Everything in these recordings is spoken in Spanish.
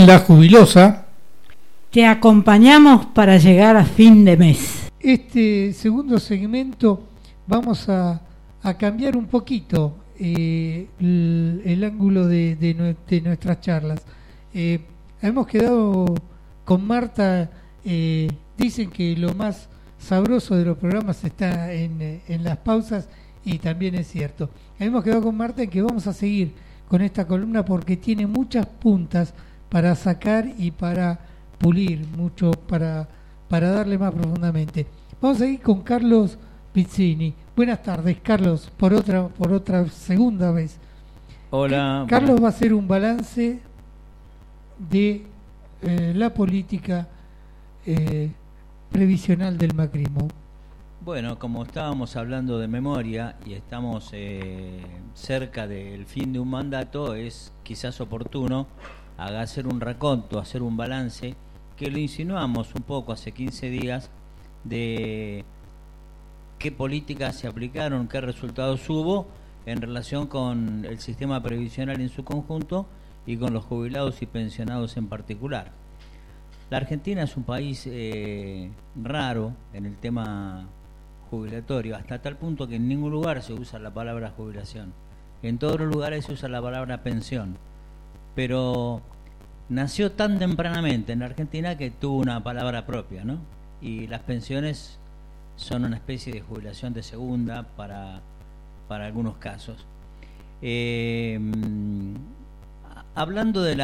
en La Jubilosa. Te acompañamos para llegar a fin de mes. Este segundo segmento vamos a cambiar un poquito el ángulo de nuestras charlas. Hemos quedado con Marta, dicen que lo más sabroso de los programas está en las pausas, y también es cierto. Hemos quedado con Marta en que vamos a seguir con esta columna porque tiene muchas puntas para sacar y para pulir, mucho para darle más profundamente. Vamos a ir con Carlos Pizzini. Buenas tardes, Carlos, por otra segunda vez. Hola. Carlos va a hacer un balance de la política previsional del macrismo. Bueno, como estábamos hablando de memoria y estamos cerca del fin de un mandato, es quizás oportuno hacer un raconto, hacer un balance, que lo insinuamos un poco hace 15 días, de qué políticas se aplicaron, qué resultados hubo en relación con el sistema previsional en su conjunto y con los jubilados y pensionados en particular. La Argentina es un país raro en el tema jubilatorio, hasta tal punto que en ningún lugar se usa la palabra jubilación. En todos los lugares se usa la palabra pensión. Pero nació tan tempranamente en la Argentina que tuvo una palabra propia, ¿no? Y las pensiones son una especie de jubilación de segunda para algunos casos. Hablando de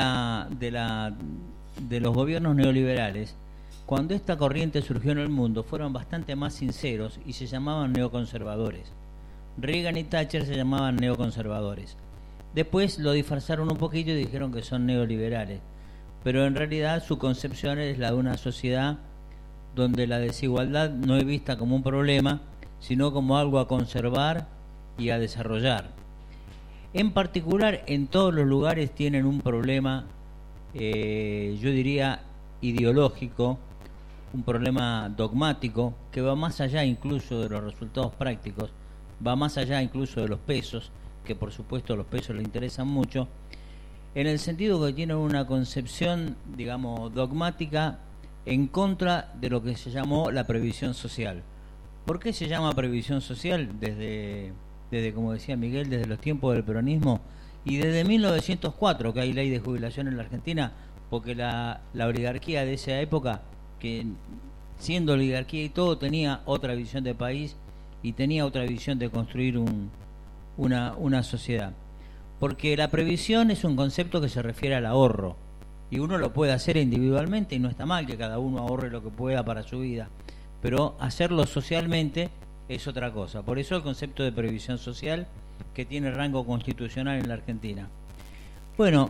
los gobiernos neoliberales, cuando esta corriente surgió en el mundo, fueron bastante más sinceros y se llamaban neoconservadores. Reagan y Thatcher se llamaban neoconservadores. Después lo disfrazaron un poquito y dijeron que son neoliberales. Pero en realidad su concepción es la de una sociedad donde la desigualdad no es vista como un problema, sino como algo a conservar y a desarrollar. En particular, en todos los lugares tienen un problema, yo diría, ideológico, un problema dogmático que va más allá incluso de los resultados prácticos, va más allá incluso de los pesos, que por supuesto los pesos le interesan mucho, en el sentido que tienen una concepción, digamos, dogmática en contra de lo que se llamó la previsión social. ¿Por qué se llama previsión social? Desde como decía Miguel, desde los tiempos del peronismo y desde 1904 que hay ley de jubilación en la Argentina, porque la oligarquía de esa época, que siendo oligarquía y todo, tenía otra visión de país y tenía otra visión de construir una sociedad. Porque la previsión es un concepto que se refiere al ahorro, y uno lo puede hacer individualmente y no está mal que cada uno ahorre lo que pueda para su vida, pero hacerlo socialmente es otra cosa. Por eso el concepto de previsión social, que tiene rango constitucional en la Argentina. Bueno,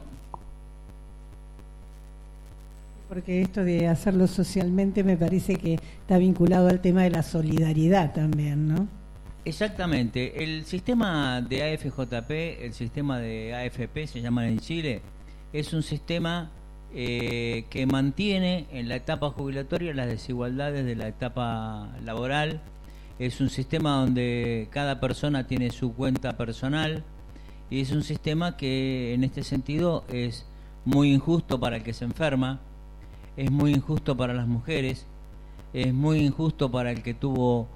porque esto de hacerlo socialmente me parece que está vinculado al tema de la solidaridad también, ¿no? Exactamente. El sistema de AFJP, el sistema de AFP, se llama en Chile, es un sistema que mantiene en la etapa jubilatoria las desigualdades de la etapa laboral. Es un sistema donde cada persona tiene su cuenta personal, y es un sistema que en este sentido es muy injusto para el que se enferma, es muy injusto para las mujeres, es muy injusto para el que tuvo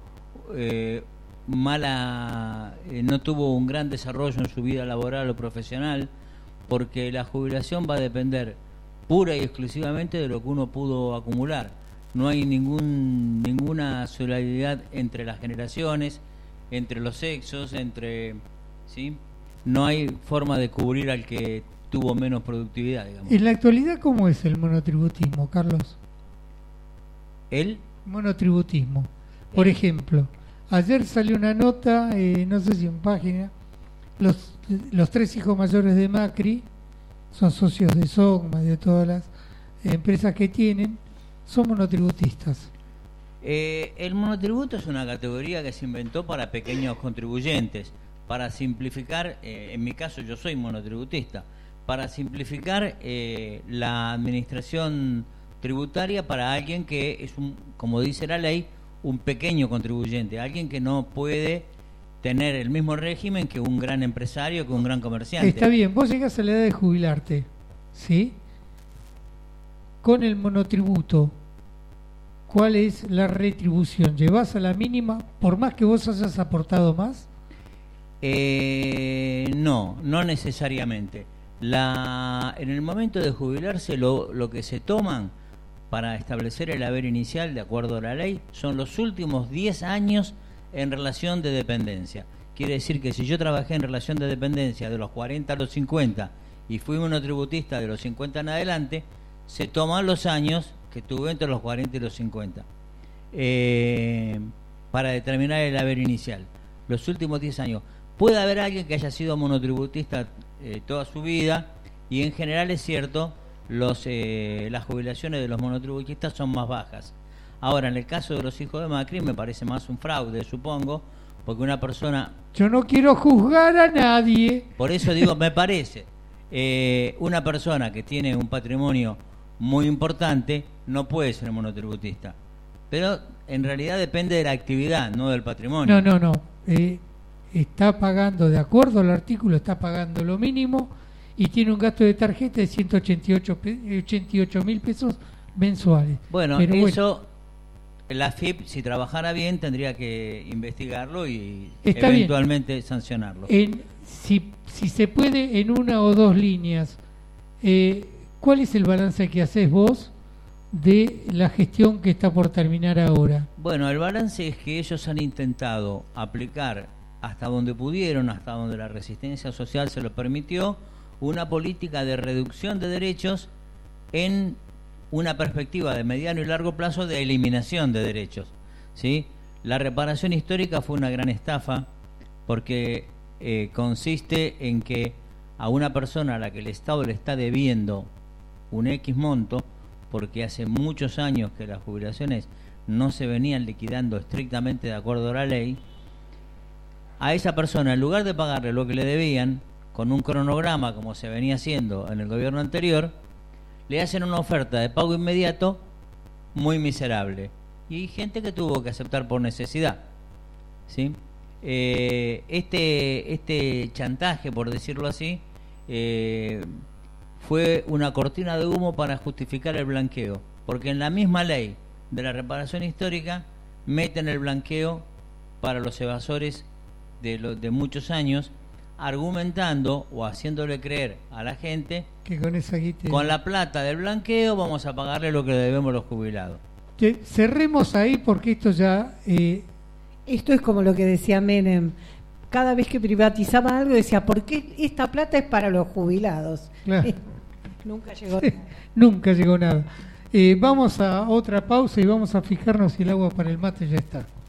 no tuvo un gran desarrollo en su vida laboral o profesional, porque la jubilación va a depender pura y exclusivamente de lo que uno pudo acumular. No hay ninguna solidaridad entre las generaciones, entre los sexos, ¿sí? No hay forma de cubrir al que tuvo menos productividad, digamos. En la actualidad, ¿cómo es el monotributismo, Carlos? ¿El? Monotributismo. Por ejemplo, ayer salió una nota, no sé si en página, los tres hijos mayores de Macri son socios de SOGMA, de todas las empresas que tienen, son monotributistas. El monotributo es una categoría que se inventó para pequeños contribuyentes, para simplificar, en mi caso yo soy monotributista, para simplificar la administración tributaria para alguien que es, como dice la ley, un pequeño contribuyente, alguien que no puede tener el mismo régimen que un gran empresario, que un gran comerciante. Está bien, vos llegás a la edad de jubilarte, ¿sí? con el monotributo, ¿cuál es la retribución? ¿Llevas a la mínima por más que vos hayas aportado más? No necesariamente. En el momento de jubilarse, lo que se toman para establecer el haber inicial, de acuerdo a la ley, son los últimos 10 años en relación de dependencia. Quiere decir que si yo trabajé en relación de dependencia de los 40 a los 50 y fui monotributista de los 50 en adelante, se toman los años que tuve entre los 40 y los 50 para determinar el haber inicial. Los últimos 10 años. Puede haber alguien que haya sido monotributista toda su vida, y en general es cierto, las jubilaciones de los monotributistas son más bajas. Ahora, en el caso de los hijos de Macri, me parece más un fraude, supongo, porque una persona... Yo no quiero juzgar a nadie. Por eso digo, me parece, una persona que tiene un patrimonio muy importante no puede ser monotributista. Pero en realidad depende de la actividad, no del patrimonio. No. Está pagando, de acuerdo al artículo, está pagando lo mínimo y tiene un gasto de tarjeta de 188.000 pesos mensuales. Bueno, eso, la AFIP, si trabajara bien, tendría que investigarlo y está eventualmente bien sancionarlo. Si se puede, en una o dos líneas, ¿cuál es el balance que haces vos de la gestión que está por terminar ahora? Bueno, el balance es que ellos han intentado aplicar hasta donde pudieron, hasta donde la resistencia social se lo permitió, una política de reducción de derechos en una perspectiva de mediano y largo plazo de eliminación de derechos, ¿sí? La reparación histórica fue una gran estafa porque consiste en que a una persona a la que el Estado le está debiendo un X monto, porque hace muchos años que las jubilaciones no se venían liquidando estrictamente de acuerdo a la ley, a esa persona, en lugar de pagarle lo que le debían, con un cronograma como se venía haciendo en el gobierno anterior, le hacen una oferta de pago inmediato muy miserable. Y hay gente que tuvo que aceptar por necesidad, ¿sí? Este chantaje, por decirlo así, fue una cortina de humo para justificar el blanqueo, porque en la misma ley de la reparación histórica meten el blanqueo para los evasores de muchos años, argumentando o haciéndole creer a la gente que con esa guita, con la plata del blanqueo vamos a pagarle lo que le debemos los jubilados. Cerremos ahí porque esto ya... Esto es como lo que decía Menem. Cada vez que privatizaba algo decía, ¿por qué esta plata es para los jubilados? Claro. Nunca llegó. Nunca llegó nada. Vamos a otra pausa y vamos a fijarnos si el agua para el mate ya está.